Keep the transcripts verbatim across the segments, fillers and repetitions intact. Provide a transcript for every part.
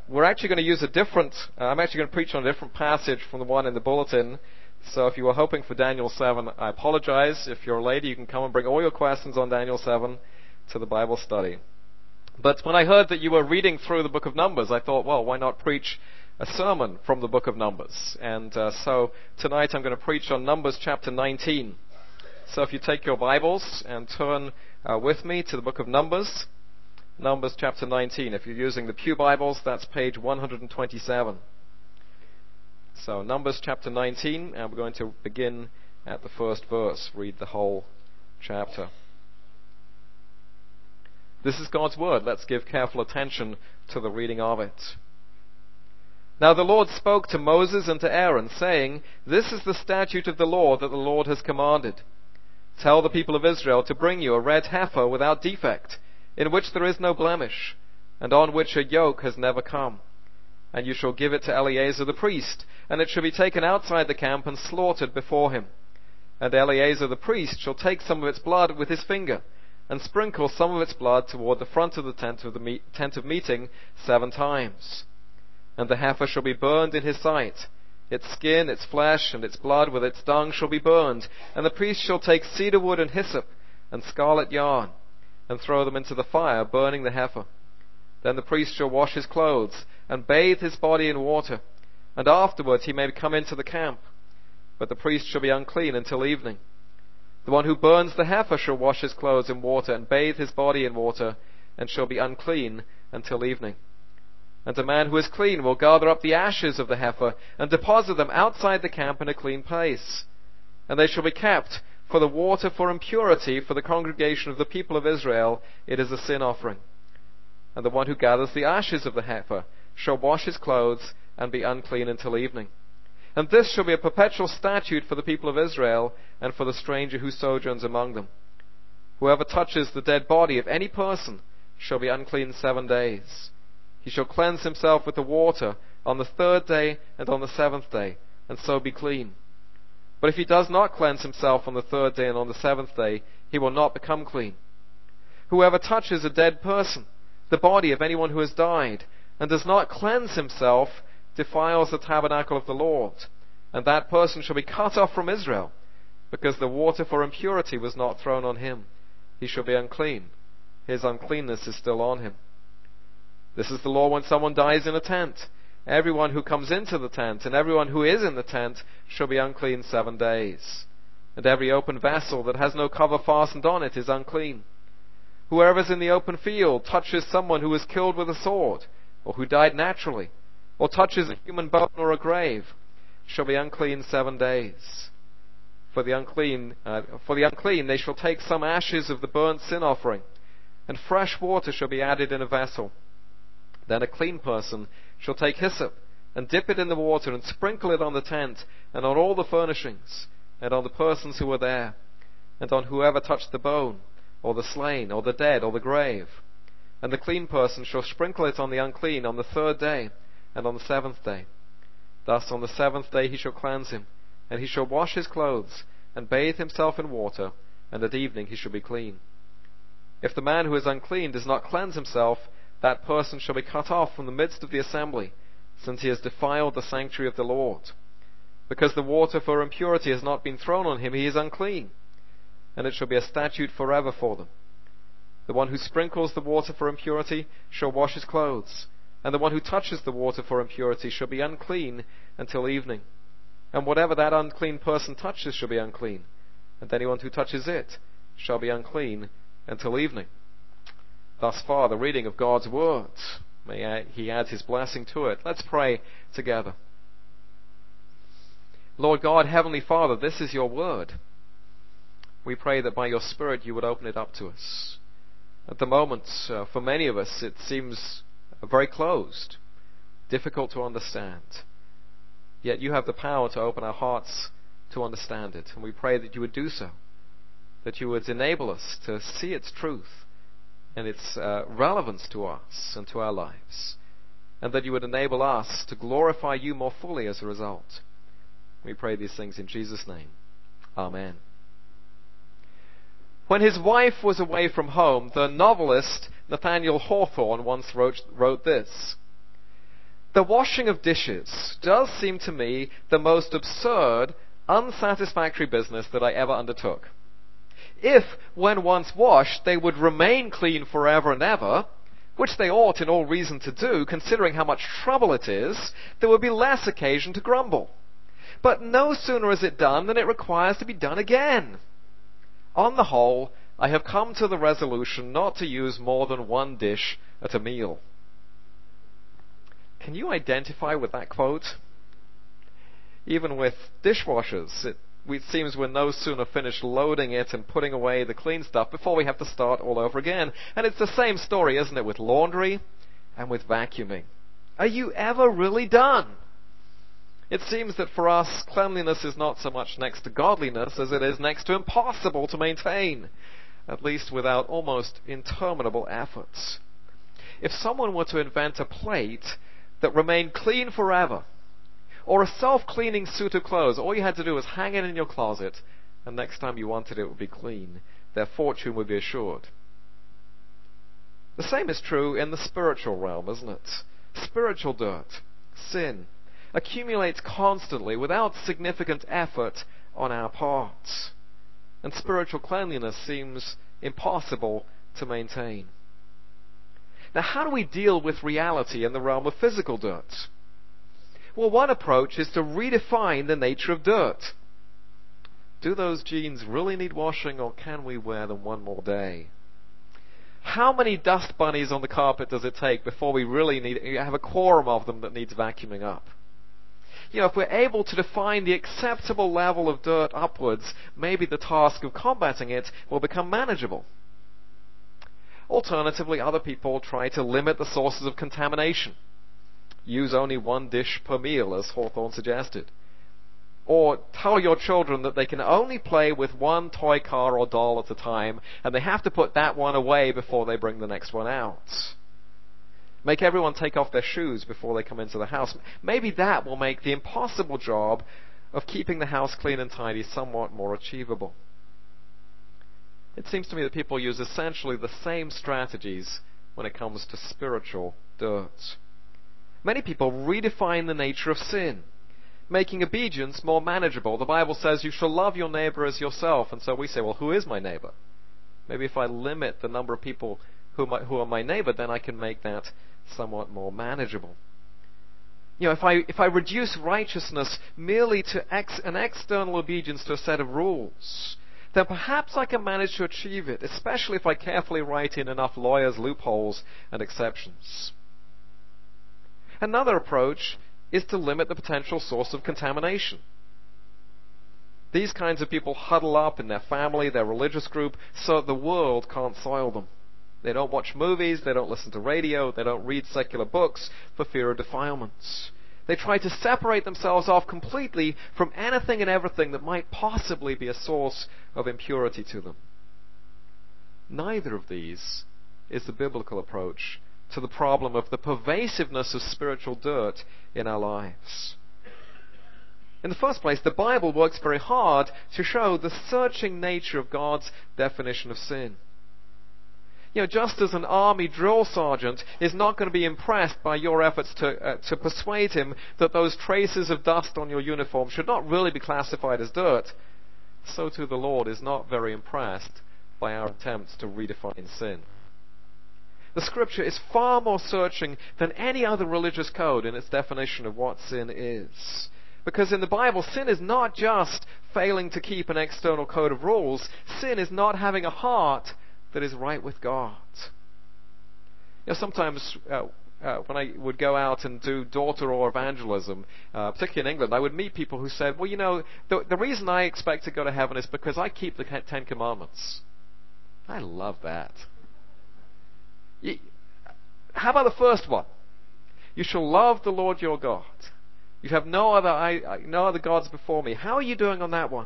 we're actually going to use a different, uh, I'm actually going to preach on a different passage from the one in the bulletin. So if you were hoping for Daniel seven, I apologize. If you're a lady, you can come and bring all your questions on Daniel seven to the Bible study. But when I heard that you were reading through the book of Numbers, I thought, well, why not preach a sermon from the book of Numbers? And uh, so tonight I'm going to preach on Numbers chapter nineteen. So if you take your Bibles and turn uh, with me to the book of Numbers, Numbers chapter nineteen. If you're using the Pew Bibles, that's page one hundred twenty-seven. So Numbers chapter nineteen, and we're going to begin at the first verse, read the whole chapter. This is God's word. Let's give careful attention to the reading of it. Now the Lord spoke to Moses and to Aaron, saying, This is the statute of the Lord that the Lord has commanded. Tell the people of Israel to bring you a red heifer without defect, in which there is no blemish, and on which a yoke has never come. And you shall give it to Eleazar the priest, and it shall be taken outside the camp and slaughtered before him. And Eleazar the priest shall take some of its blood with his finger, and sprinkle some of its blood toward the front of the tent of the meet, tent of meeting seven times. And the heifer shall be burned in his sight. Its skin, its flesh, and its blood with its dung shall be burned. And the priest shall take cedar wood and hyssop, and scarlet yarn, and throw them into the fire, burning the heifer. Then the priest shall wash his clothes, and bathe his body in water, and afterwards he may come into the camp. But the priest shall be unclean until evening. The one who burns the heifer shall wash his clothes in water, and bathe his body in water, and shall be unclean until evening. And a man who is clean will gather up the ashes of the heifer, and deposit them outside the camp in a clean place. And they shall be kept for the water for impurity for the congregation of the people of Israel. It is a sin offering. And the one who gathers the ashes of the heifer shall wash his clothes and be unclean until evening. And this shall be a perpetual statute for the people of Israel and for the stranger who sojourns among them. Whoever touches the dead body of any person shall be unclean seven days. He shall cleanse himself with the water on the third day and on the seventh day, and so be clean. But if he does not cleanse himself on the third day and on the seventh day, he will not become clean. Whoever touches a dead person, the body of anyone who has died, and does not cleanse himself, defiles the tabernacle of the Lord, and that person shall be cut off from Israel, because the water for impurity was not thrown on him. He shall be unclean. His uncleanness is still on him. This is the law when someone dies in a tent. Everyone who comes into the tent and everyone who is in the tent shall be unclean seven days. And every open vessel that has no cover fastened on it is unclean. Whoever is in the open field touches someone who was killed with a sword, or who died naturally, or touches a human bone or a grave, shall be unclean seven days. For the unclean, uh, for the unclean they shall take some ashes of the burnt sin offering, and fresh water shall be added in a vessel. Then a clean person shall take hyssop, and dip it in the water, and sprinkle it on the tent, and on all the furnishings, and on the persons who were there, and on whoever touched the bone, or the slain, or the dead, or the grave. And the clean person shall sprinkle it on the unclean on the third day, and on the seventh day. Thus on the seventh day he shall cleanse him, and he shall wash his clothes, and bathe himself in water, and at evening he shall be clean. If the man who is unclean does not cleanse himself, that person shall be cut off from the midst of the assembly, since he has defiled the sanctuary of the Lord. Because the water for impurity has not been thrown on him, he is unclean, and it shall be a statute forever for them. The one who sprinkles the water for impurity shall wash his clothes, and the one who touches the water for impurity shall be unclean until evening. And whatever that unclean person touches shall be unclean, and anyone who touches it shall be unclean until evening. Thus far, the reading of God's words. May He add His blessing to it. Let's pray together. Lord God, Heavenly Father, this is your word. We pray that by your Spirit you would open it up to us. At the moment, uh, for many of us, it seems very closed, difficult to understand. Yet you have the power to open our hearts to understand it. And we pray that you would do so, that you would enable us to see its truth and its uh, relevance to us and to our lives, and that you would enable us to glorify you more fully as a result. We pray these things in Jesus' name. Amen. When his wife was away from home, the novelist Nathaniel Hawthorne once wrote, wrote this: The washing of dishes does seem to me the most absurd, unsatisfactory business that I ever undertook. If, when once washed, they would remain clean forever and ever, which they ought in all reason to do, considering how much trouble it is, there would be less occasion to grumble. But no sooner is it done than it requires to be done again. On the whole, I have come to the resolution not to use more than one dish at a meal. Can you identify with that quote? Even with dishwashers, it, it seems we're no sooner finished loading it and putting away the clean stuff before we have to start all over again. And it's the same story, isn't it, with laundry and with vacuuming. Are you ever really done? It seems that for us, cleanliness is not so much next to godliness as it is next to impossible to maintain, at least without almost interminable efforts. If someone were to invent a plate that remained clean forever, or a self-cleaning suit of clothes, all you had to do was hang it in your closet, and next time you wanted it, it would be clean, their fortune would be assured. The same is true in the spiritual realm, isn't it? Spiritual dirt, sin, accumulates constantly without significant effort on our parts. And spiritual cleanliness seems impossible to maintain. Now, how do we deal with reality in the realm of physical dirt? Well, one approach is to redefine the nature of dirt. Do those jeans really need washing, or can we wear them one more day? How many dust bunnies on the carpet does it take before we really need, have a quorum of them that needs vacuuming up? You know, if we're able to define the acceptable level of dirt upwards, maybe the task of combating it will become manageable. Alternatively, other people try to limit the sources of contamination. Use only one dish per meal, as Hawthorne suggested. Or tell your children that they can only play with one toy car or doll at a time, and they have to put that one away before they bring the next one out. Make everyone take off their shoes before they come into the house. Maybe that will make the impossible job of keeping the house clean and tidy somewhat more achievable. It seems to me that people use essentially the same strategies when it comes to spiritual dirt. Many people redefine the nature of sin, making obedience more manageable. The Bible says you shall love your neighbor as yourself, and so we say, well, who is my neighbor? Maybe if I limit the number of people who, my, who are my neighbor, then I can make that somewhat more manageable. You know, if I if I reduce righteousness merely to ex, an external obedience to a set of rules, then perhaps I can manage to achieve it, especially if I carefully write in enough lawyers' loopholes and exceptions. Another approach is to limit the potential source of contamination. These kinds of people huddle up in their family, their religious group, so that the world can't soil them. They don't watch movies, they don't listen to radio, they don't read secular books for fear of defilements. They try to separate themselves off completely from anything and everything that might possibly be a source of impurity to them. Neither of these is the biblical approach to the problem of the pervasiveness of spiritual dirt in our lives. In the first place, the Bible works very hard to show the searching nature of God's definition of sin. You know, just as an army drill sergeant is not going to be impressed by your efforts to, uh, to persuade him that those traces of dust on your uniform should not really be classified as dirt, so too the Lord is not very impressed by our attempts to redefine sin. The Scripture is far more searching than any other religious code in its definition of what sin is. Because in the Bible, sin is not just failing to keep an external code of rules. Sin is not having a heart that is right with God. You know, sometimes uh, uh, when I would go out and do door-to-door evangelism, uh, particularly in England, I would meet people who said, well, you know, the, the reason I expect to go to heaven is because I keep the Ten Commandments. I love that. You, how about the first one? You shall love the Lord your God. You have no other, I, no other gods before me. How are you doing on that one?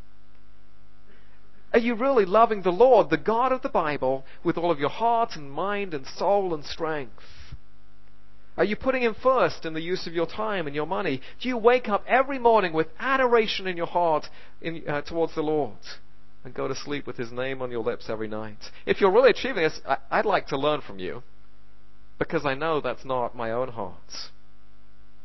Are you really loving the Lord, the God of the Bible, with all of your heart and mind and soul and strength? Are you putting Him first in the use of your time and your money? Do you wake up every morning with adoration in your heart in, uh, towards the Lord and go to sleep with His name on your lips every night? If you're really achieving this, I, I'd like to learn from you, because I know that's not my own heart.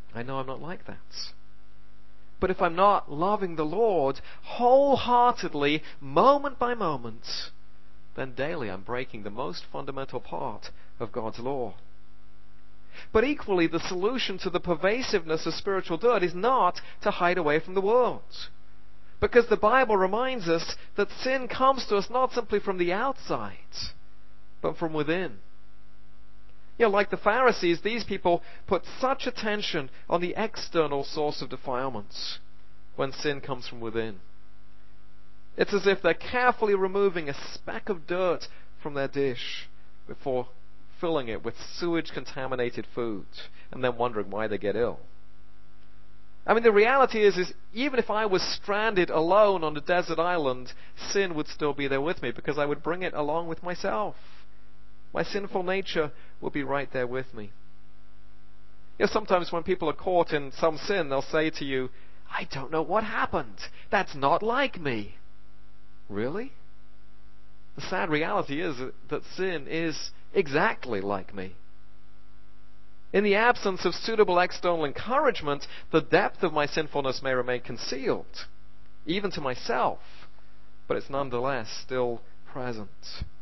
I know I'm not like that. But if I'm not loving the Lord wholeheartedly, moment by moment, then daily I'm breaking the most fundamental part of God's law. But equally, the solution to the pervasiveness of spiritual dirt is not to hide away from the world. Because the Bible reminds us that sin comes to us not simply from the outside, but from within. You know, like the Pharisees, these people put such attention on the external source of defilements when sin comes from within. It's as if they're carefully removing a speck of dirt from their dish before filling it with sewage-contaminated food and then wondering why they get ill. I mean, the reality is, is even if I was stranded alone on a desert island, sin would still be there with me because I would bring it along with myself. My sinful nature will be right there with me. You know, sometimes when people are caught in some sin, they'll say to you, I don't know what happened. That's not like me. Really? The sad reality is that sin is exactly like me. In the absence of suitable external encouragement, the depth of my sinfulness may remain concealed, even to myself, but it's nonetheless still present.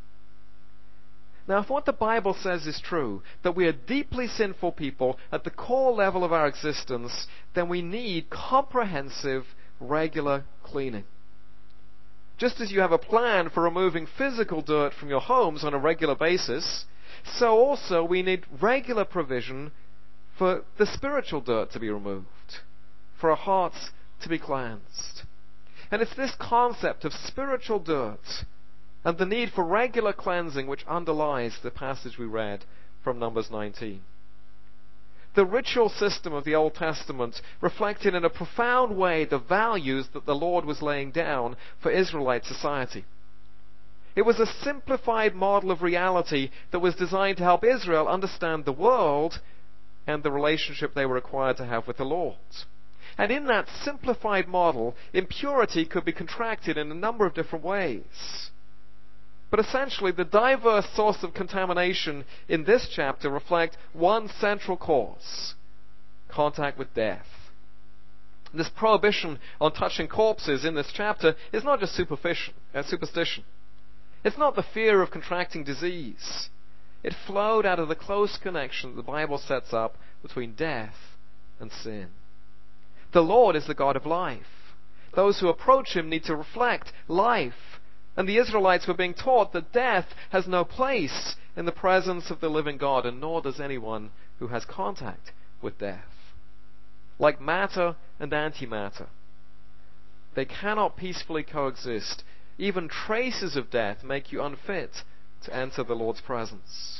Now, if what the Bible says is true, that we are deeply sinful people at the core level of our existence, then we need comprehensive, regular cleaning. Just as you have a plan for removing physical dirt from your homes on a regular basis, so also we need regular provision for the spiritual dirt to be removed, for our hearts to be cleansed. And it's this concept of spiritual dirt and the need for regular cleansing which underlies the passage we read from Numbers nineteen. The ritual system of the Old Testament reflected in a profound way the values that the Lord was laying down for Israelite society. It was a simplified model of reality that was designed to help Israel understand the world and the relationship they were required to have with the Lord. And in that simplified model, impurity could be contracted in a number of different ways. But essentially, the diverse source of contamination in this chapter reflect one central cause: contact with death. This prohibition on touching corpses in this chapter is not just superstition. Uh, superstition. It's not the fear of contracting disease. It flowed out of the close connection that the Bible sets up between death and sin. The Lord is the God of life. Those who approach Him need to reflect life. And the Israelites were being taught that death has no place in the presence of the living God, and nor does anyone who has contact with death. Like matter and antimatter, they cannot peacefully coexist. Even traces of death make you unfit to enter the Lord's presence.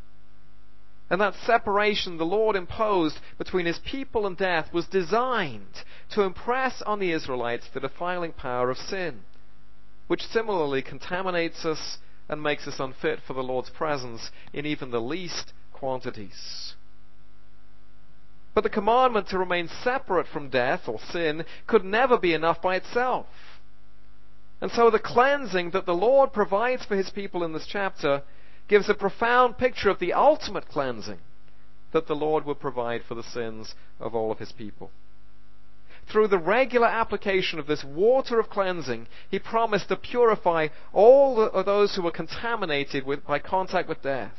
And that separation the Lord imposed between His people and death was designed to impress on the Israelites the defiling power of sin, which similarly contaminates us and makes us unfit for the Lord's presence in even the least quantities. But the commandment to remain separate from death or sin could never be enough by itself. And so the cleansing that the Lord provides for His people in this chapter gives a profound picture of the ultimate cleansing that the Lord would provide for the sins of all of His people. Through the regular application of this water of cleansing, He promised to purify all of those who were contaminated with, by contact with death.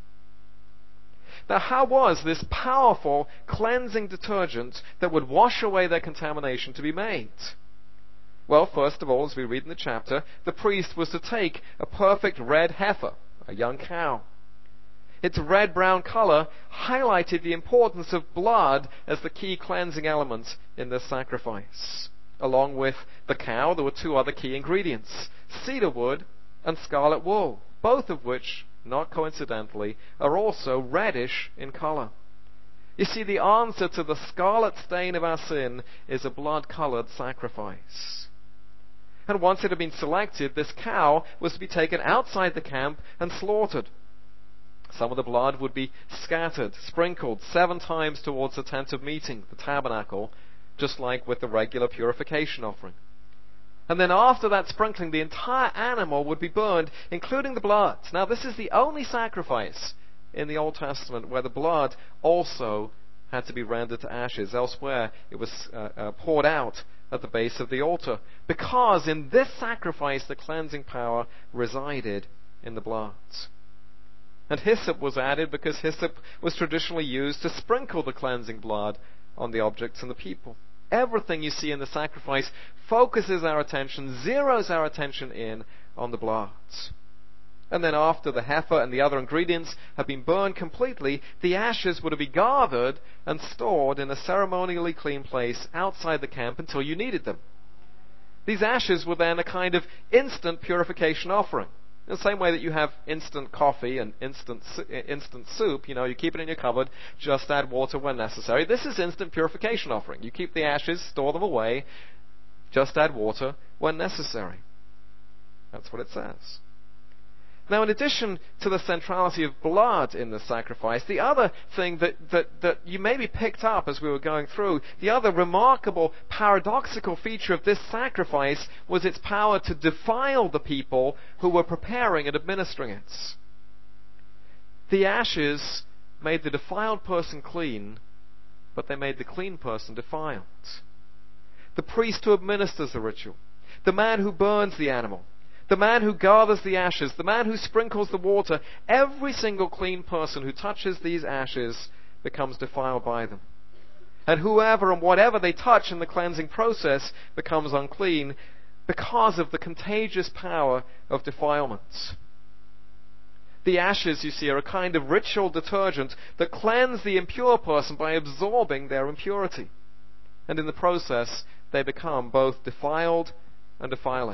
Now, how was this powerful cleansing detergent that would wash away their contamination to be made? Well, first of all, as we read in the chapter, the priest was to take a perfect red heifer, a young cow. Its red-brown color highlighted the importance of blood as the key cleansing element in this sacrifice. Along with the cow, there were two other key ingredients: cedar wood and scarlet wool, both of which, not coincidentally, are also reddish in color. You see, the answer to the scarlet stain of our sin is a blood-colored sacrifice. And once it had been selected, this cow was to be taken outside the camp and slaughtered. Some of the blood would be scattered, sprinkled seven times towards the tent of meeting, the tabernacle, just like with the regular purification offering. And then after that sprinkling, the entire animal would be burned, including the blood. Now, this is the only sacrifice in the Old Testament where the blood also had to be rendered to ashes. Elsewhere, it was uh, uh, poured out at the base of the altar, because in this sacrifice the cleansing power resided in the blood. And hyssop was added because hyssop was traditionally used to sprinkle the cleansing blood on the objects and the people. Everything you see in the sacrifice focuses our attention, zeroes our attention in on the blood. And then after the heifer and the other ingredients have been burned completely, the ashes were to be gathered and stored in a ceremonially clean place outside the camp until you needed them. These ashes were then a kind of instant purification offering. In the same way that you have instant coffee and instant instant soup, you know, you keep it in your cupboard, just add water when necessary. This is instant purification offering. You keep the ashes, store them away, just add water when necessary. That's what it says. Now, in addition to the centrality of blood in the sacrifice, the other thing that, that, that you maybe picked up as we were going through, the other remarkable, paradoxical feature of this sacrifice was its power to defile the people who were preparing and administering it. The ashes made the defiled person clean, but they made the clean person defiled. The priest who administers the ritual, the man who burns the animal, the man who gathers the ashes, the man who sprinkles the water, every single clean person who touches these ashes becomes defiled by them. And whoever and whatever they touch in the cleansing process becomes unclean because of the contagious power of defilement. The ashes, you see, are a kind of ritual detergent that cleanse the impure person by absorbing their impurity. And in the process, they become both defiled and defiling.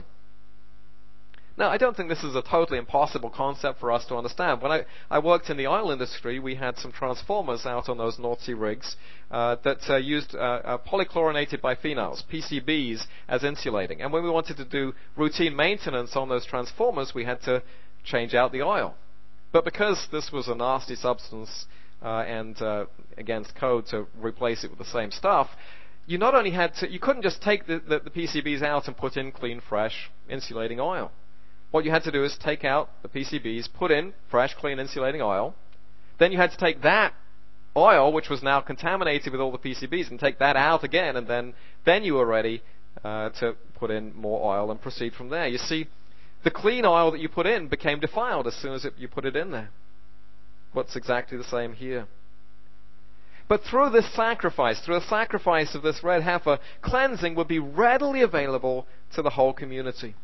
Now, I don't think this is a totally impossible concept for us to understand. When I, I worked in the oil industry, we had some transformers out on those North Sea rigs uh, that uh, used uh, uh, polychlorinated biphenyls, P C Bs, as insulating. And when we wanted to do routine maintenance on those transformers, we had to change out the oil. But because this was a nasty substance uh, and uh, against code to replace it with the same stuff, you not only had to, you couldn't just take the, the, the P C Bs out and put in clean, fresh, insulating oil. What you had to do is take out the P C Bs, put in fresh, clean, insulating oil. Then you had to take that oil, which was now contaminated with all the P C Bs, and take that out again, and then, then you were ready uh, to put in more oil and proceed from there. You see, the clean oil that you put in became defiled as soon as it, you put it in there. What's exactly the same here. But through this sacrifice, through the sacrifice of this red heifer, cleansing would be readily available to the whole community.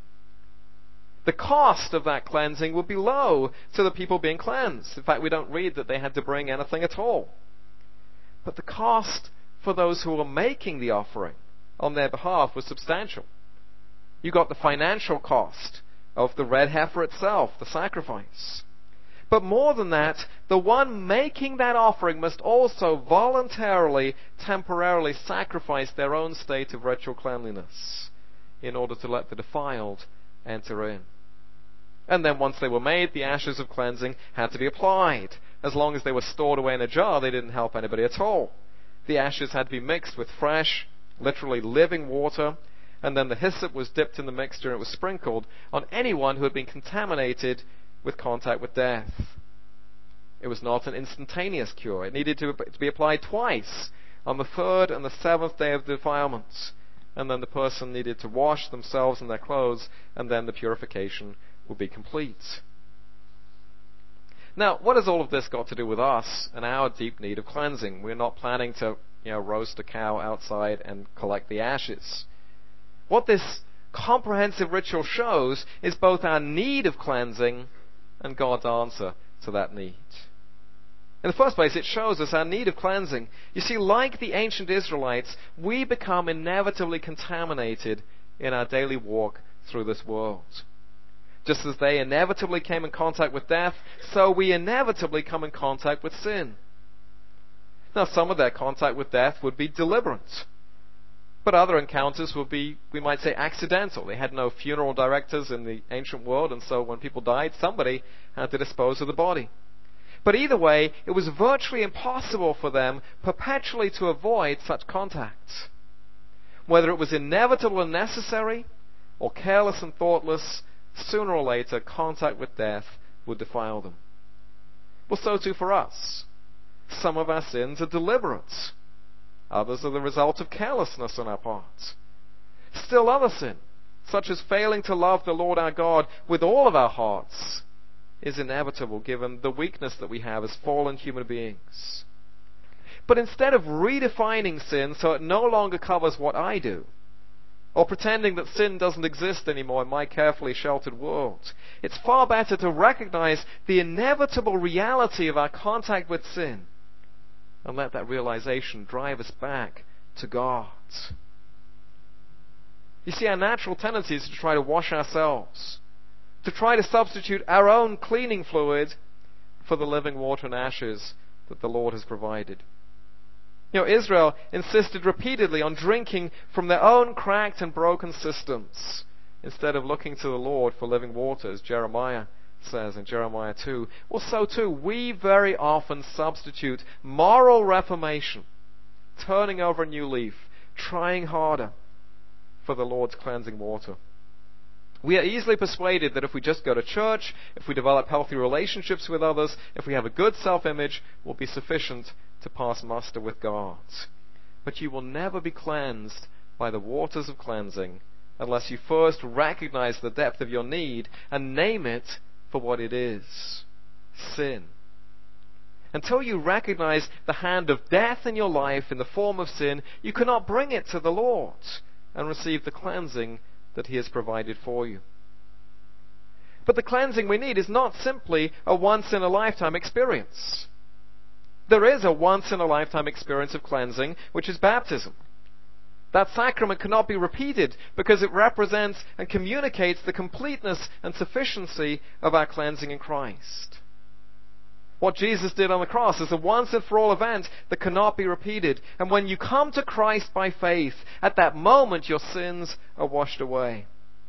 The cost of that cleansing would be low to the people being cleansed. In fact, we don't read that they had to bring anything at all. But the cost for those who were making the offering on their behalf was substantial. You got the financial cost of the red heifer itself, the sacrifice. But more than that, the one making that offering must also voluntarily, temporarily sacrifice their own state of ritual cleanliness in order to let the defiled enter in. And then once they were made, the ashes of cleansing had to be applied. As long as they were stored away in a jar, they didn't help anybody at all. The ashes had to be mixed with fresh, literally living water, and then the hyssop was dipped in the mixture and it was sprinkled on anyone who had been contaminated with contact with death. It was not an instantaneous cure. It needed to, to be applied twice, on the third and the seventh day of defilement. And then the person needed to wash themselves and their clothes, and then the purification would be complete. Now, what has all of this got to do with us and our deep need of cleansing? We're not planning to, you know, roast a cow outside and collect the ashes. What this comprehensive ritual shows is both our need of cleansing and God's answer to that need. In the first place, it shows us our need of cleansing. You see, like the ancient Israelites, we become inevitably contaminated in our daily walk through this world. Just as they inevitably came in contact with death, so we inevitably come in contact with sin. Now, some of their contact with death would be deliberate, but other encounters would be, we might say, accidental. They had no funeral directors in the ancient world, and so when people died, somebody had to dispose of the body. But either way, it was virtually impossible for them perpetually to avoid such contacts. Whether it was inevitable and necessary, or careless and thoughtless, sooner or later, contact with death would defile them. Well, so too for us. Some of our sins are deliberate. Others are the result of carelessness on our part. Still other sin, such as failing to love the Lord our God with all of our hearts, is inevitable given the weakness that we have as fallen human beings. But instead of redefining sin so it no longer covers what I do, or pretending that sin doesn't exist anymore in my carefully sheltered world, it's far better to recognize the inevitable reality of our contact with sin and let that realization drive us back to God. You see, our natural tendency is to try to wash ourselves, to try to substitute our own cleaning fluid for the living water and ashes that the Lord has provided. You know, Israel insisted repeatedly on drinking from their own cracked and broken systems instead of looking to the Lord for living water, as Jeremiah says in Jeremiah two. Well, so too, we very often substitute moral reformation, turning over a new leaf, trying harder, for the Lord's cleansing water. We are easily persuaded that if we just go to church, if we develop healthy relationships with others, if we have a good self-image, will be sufficient to pass muster with God. But you will never be cleansed by the waters of cleansing unless you first recognize the depth of your need and name it for what it is: sin. Until you recognize the hand of death in your life in the form of sin, you cannot bring it to the Lord and receive the cleansing that He has provided for you. But the cleansing we need is not simply a once-in-a-lifetime experience. There is a once-in-a-lifetime experience of cleansing, which is baptism. That sacrament cannot be repeated because it represents and communicates the completeness and sufficiency of our cleansing in Christ. What Jesus did on the cross is a once-and-for-all event that cannot be repeated. And when you come to Christ by faith, at that moment your sins are washed away.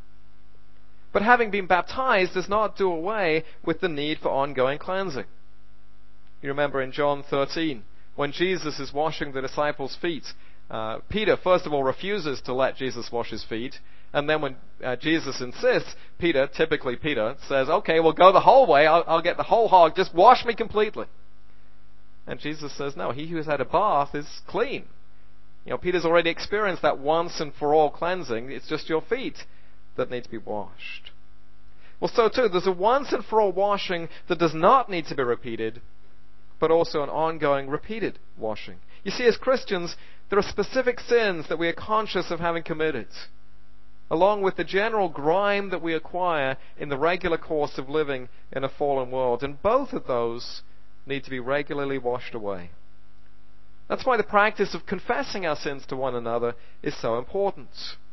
But having been baptized does not do away with the need for ongoing cleansing. You remember in John thirteen, when Jesus is washing the disciples' feet, uh, Peter, first of all, refuses to let Jesus wash his feet. And then when uh, Jesus insists, Peter, typically Peter, says, okay, well, go the whole way. I'll, I'll get the whole hog. Just wash me completely. And Jesus says, no, he who has had a bath is clean. You know, Peter's already experienced that once and for all cleansing. It's just your feet that need to be washed. Well, so too, there's a once and for all washing that does not need to be repeated, but also an ongoing repeated washing. You see, as Christians, there are specific sins that we are conscious of having committed, along with the general grime that we acquire in the regular course of living in a fallen world. And both of those need to be regularly washed away. That's why the practice of confessing our sins to one another is so important.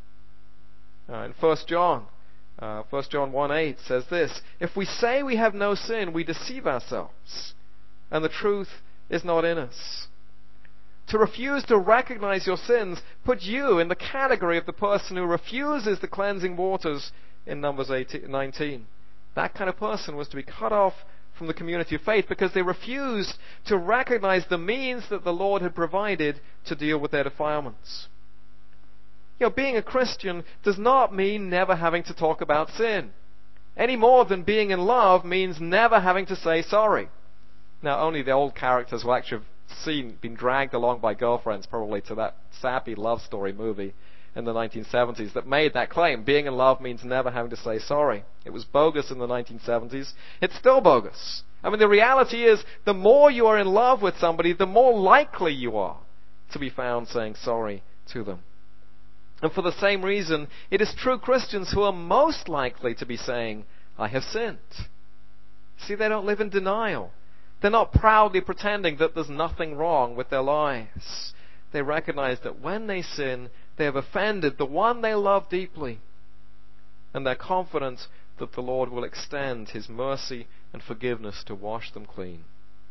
Uh, in First John, uh, First John one eight says this: if we say we have no sin, we deceive ourselves, and the truth is not in us. To refuse to recognize your sins put you in the category of the person who refuses the cleansing waters in Numbers nineteen. That kind of person was to be cut off from the community of faith because they refused to recognize the means that the Lord had provided to deal with their defilements. You know, being a Christian does not mean never having to talk about sin, any more than being in love means never having to say sorry. Now, only the old characters will actually have seen, been dragged along by girlfriends probably to that sappy love story movie in the nineteen seventies that made that claim. Being in love means never having to say sorry. It was bogus in the nineteen seventies. It's still bogus. I mean, the reality is, the more you are in love with somebody, the more likely you are to be found saying sorry to them. And for the same reason, it is true Christians who are most likely to be saying, I have sinned. See, they don't live in denial. They're not proudly pretending that there's nothing wrong with their lives. They recognize that when they sin, they have offended the one they love deeply. And they're confident that the Lord will extend His mercy and forgiveness to wash them clean.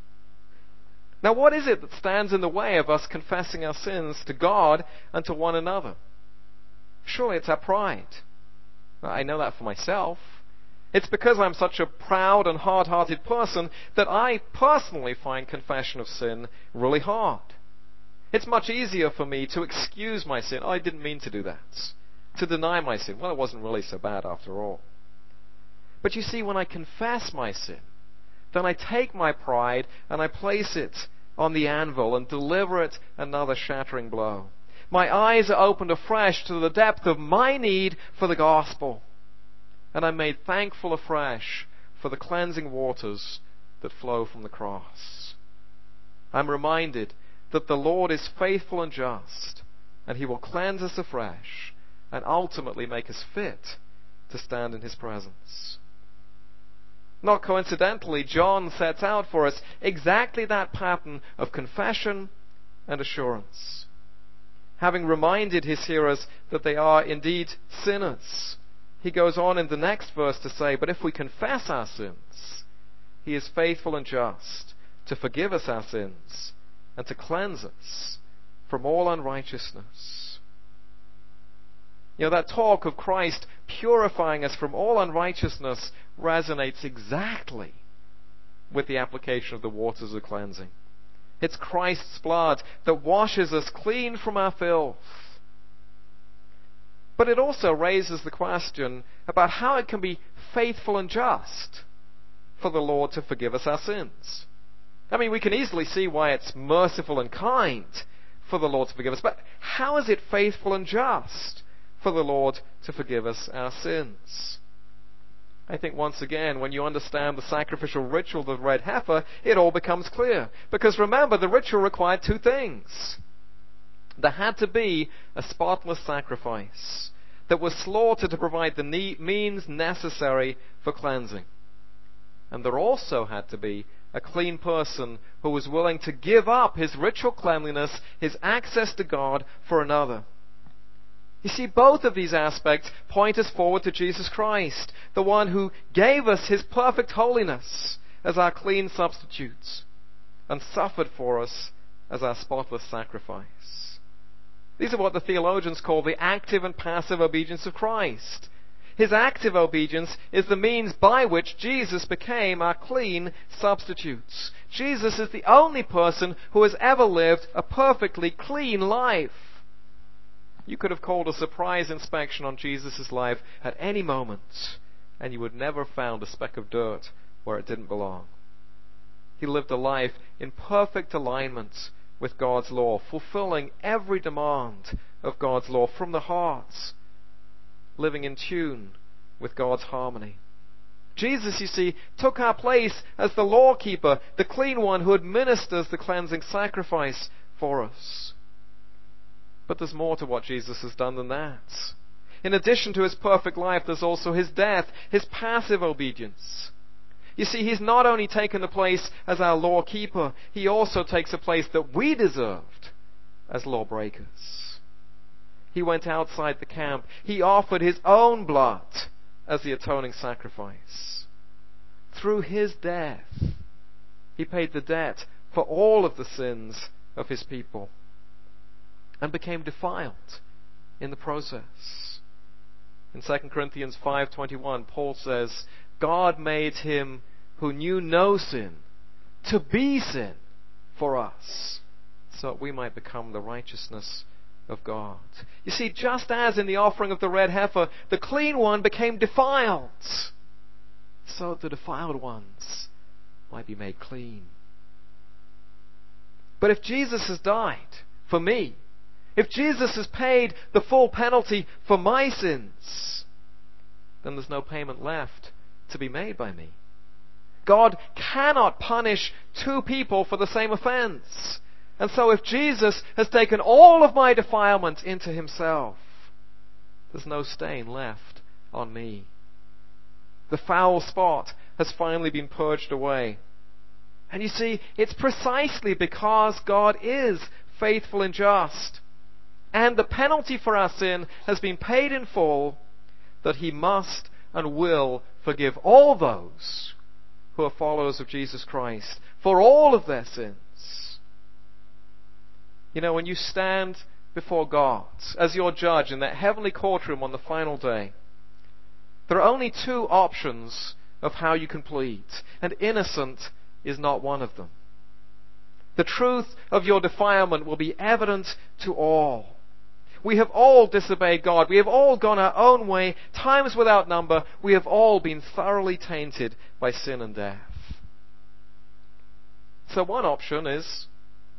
Now, what is it that stands in the way of us confessing our sins to God and to one another? Surely it's our pride. I know that for myself. It's because I'm such a proud and hard-hearted person that I personally find confession of sin really hard. It's much easier for me to excuse my sin. Oh, I didn't mean to do that. To deny my sin. Well, it wasn't really so bad after all. But you see, when I confess my sin, then I take my pride and I place it on the anvil and deliver it another shattering blow. My eyes are opened afresh to the depth of my need for the gospel. And I'm made thankful afresh for the cleansing waters that flow from the cross. I'm reminded that the Lord is faithful and just, and He will cleanse us afresh and ultimately make us fit to stand in His presence. Not coincidentally, John sets out for us exactly that pattern of confession and assurance. Having reminded his hearers that they are indeed sinners, he goes on in the next verse to say, but if we confess our sins, He is faithful and just to forgive us our sins and to cleanse us from all unrighteousness. You know, that talk of Christ purifying us from all unrighteousness resonates exactly with the application of the waters of cleansing. It's Christ's blood that washes us clean from our filth. But it also raises the question about how it can be faithful and just for the Lord to forgive us our sins. I mean, we can easily see why it's merciful and kind for the Lord to forgive us, but how is it faithful and just for the Lord to forgive us our sins? I think once again, when you understand the sacrificial ritual of the red heifer, it all becomes clear. Because remember, the ritual required two things. There had to be a spotless sacrifice that was slaughtered to provide the means necessary for cleansing. And there also had to be a clean person who was willing to give up his ritual cleanliness, his access to God, for another. You see, both of these aspects point us forward to Jesus Christ, the one who gave us His perfect holiness as our clean substitutes and suffered for us as our spotless sacrifice. These are what the theologians call the active and passive obedience of Christ. His active obedience is the means by which Jesus became our clean substitutes. Jesus is the only person who has ever lived a perfectly clean life. You could have called a surprise inspection on Jesus' life at any moment, and you would never have found a speck of dirt where it didn't belong. He lived a life in perfect alignment with God's law, fulfilling every demand of God's law from the heart, living in tune with God's harmony. Jesus, you see, took our place as the lawkeeper, the clean one who administers the cleansing sacrifice for us. But there's more to what Jesus has done than that. In addition to His perfect life, there's also His death, His passive obedience. You see, He's not only taken the place as our lawkeeper, He also takes a place that we deserved as lawbreakers. He went outside the camp. He offered His own blood as the atoning sacrifice. Through His death, He paid the debt for all of the sins of His people, and became defiled in the process. In Second Corinthians five twenty-one, Paul says, God made Him who knew no sin to be sin for us, so that we might become the righteousness of God. You see, just as in the offering of the red heifer, the clean one became defiled, so that the defiled ones might be made clean. But if Jesus has died for me, if Jesus has paid the full penalty for my sins, then there's no payment left to be made by me. God cannot punish two people for the same offense. And so if Jesus has taken all of my defilement into Himself, there's no stain left on me. The foul spot has finally been purged away. And you see, it's precisely because God is faithful and just, and the penalty for our sin has been paid in full, that He must and will forgive all those who are followers of Jesus Christ for all of their sins. You know, when you stand before God as your judge in that heavenly courtroom on the final day, there are only two options of how you can plead, and innocent is not one of them. The truth of your defilement will be evident to all. We have all disobeyed God. We have all gone our own way, times without number. We have all been thoroughly tainted by sin and death. So one option is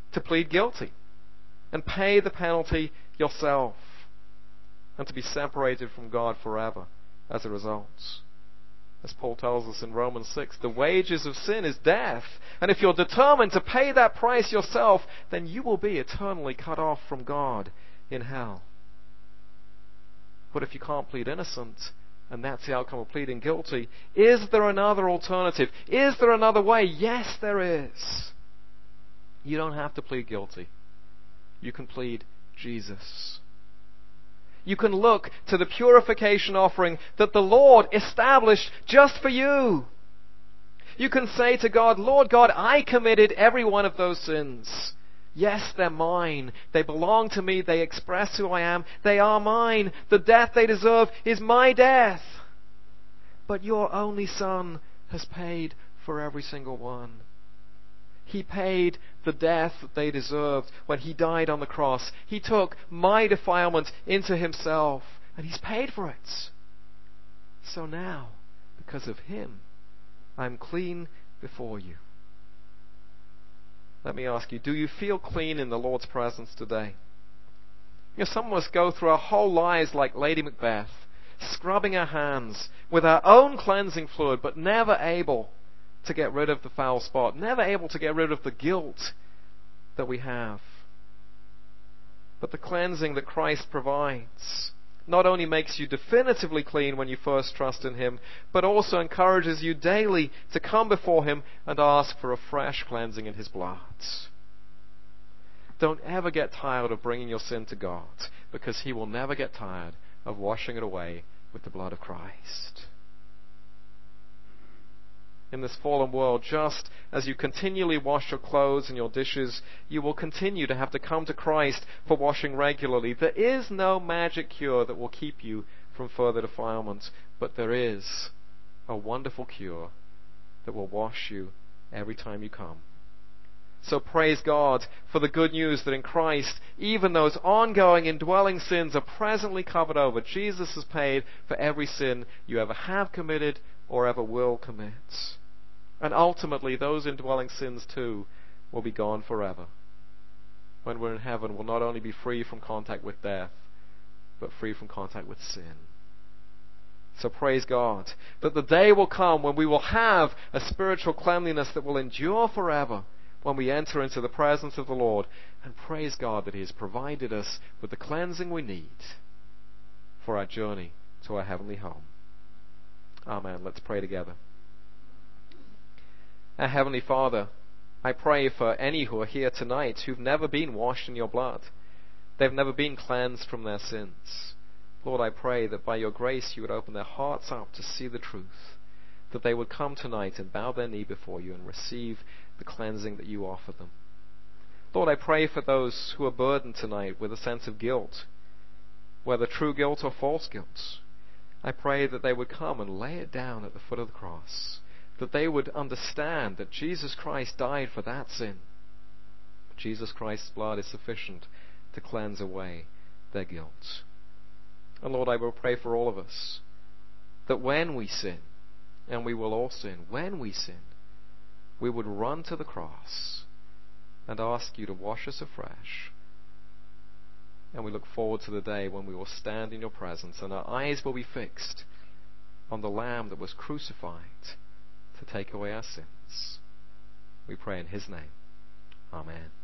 to plead guilty and pay the penalty yourself and to be separated from God forever as a result. As Paul tells us in Romans six, the wages of sin is death. And if you're determined to pay that price yourself, then you will be eternally cut off from God in hell. But if you can't plead innocent, and that's the outcome of pleading guilty, is there another alternative? Is there another way? Yes, there is. You don't have to plead guilty. You can plead Jesus. You can look to the purification offering that the Lord established just for you. You can say to God, Lord God, I committed every one of those sins. Yes, they're mine. They belong to me. They express who I am. They are mine. The death they deserve is my death. But your only Son has paid for every single one. He paid the death that they deserved when He died on the cross. He took my defilement into Himself, and He's paid for it. So now, because of Him, I'm clean before you. Let me ask you, do you feel clean in the Lord's presence today? You know, some of us go through our whole lives like Lady Macbeth, scrubbing our hands with our own cleansing fluid, but never able to get rid of the foul spot, never able to get rid of the guilt that we have. But the cleansing that Christ provides not only makes you definitively clean when you first trust in Him, but also encourages you daily to come before Him and ask for a fresh cleansing in His blood. Don't ever get tired of bringing your sin to God, because He will never get tired of washing it away with the blood of Christ. In this fallen world, just as you continually wash your clothes and your dishes, you will continue to have to come to Christ for washing regularly. There is no magic cure that will keep you from further defilement, but there is a wonderful cure that will wash you every time you come. So praise God for the good news that in Christ, even those ongoing indwelling sins are presently covered over. Jesus has paid for every sin you ever have committed or ever will commit. And ultimately, those indwelling sins too will be gone forever. When we're in heaven, we'll not only be free from contact with death, but free from contact with sin. So praise God that the day will come when we will have a spiritual cleanliness that will endure forever when we enter into the presence of the Lord. And praise God that He has provided us with the cleansing we need for our journey to our heavenly home. Amen. Let's pray together. Our Heavenly Father, I pray for any who are here tonight who've never been washed in your blood. They've never been cleansed from their sins. Lord, I pray that by your grace you would open their hearts up to see the truth, that they would come tonight and bow their knee before you and receive the cleansing that you offer them. Lord, I pray for those who are burdened tonight with a sense of guilt, whether true guilt or false guilt. I pray that they would come and lay it down at the foot of the cross, that they would understand that Jesus Christ died for that sin. Jesus Christ's blood is sufficient to cleanse away their guilt. And Lord, I will pray for all of us that when we sin, and we will all sin, when we sin, we would run to the cross and ask you to wash us afresh. And we look forward to the day when we will stand in your presence and our eyes will be fixed on the Lamb that was crucified to take away our sins. We pray in His name. Amen.